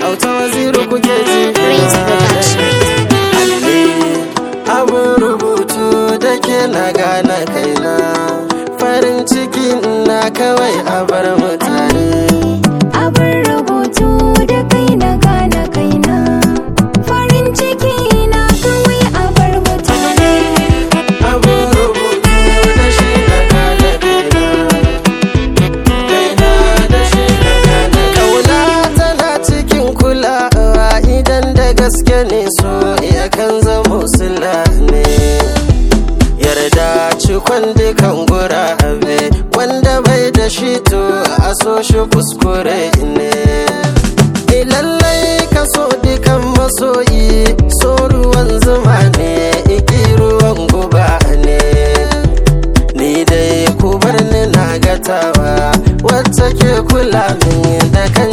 auta waziru kuke ji. Prince Production. Abun rubutu da ke na gane kaina, farin ciki na kawai a bar mutane. Abun rubutu da kai na gane kaina, farin ciki na kawai a bar mutane. Abun rubutu da shi na gane kaina, kaina da shi na gane. Kauna tana cikin kulawa idan da gaske ne, so yakan zamo sila ne. Yarda cikon dukan gurabe, wanda bai da shi to a so shi kuskure ne. Lallai ka so dukan masoyi, so ruwan zuma ne, iki ruwan guba ne. Ni dai ku bar ni na gatawa, wacce ke kula min da kan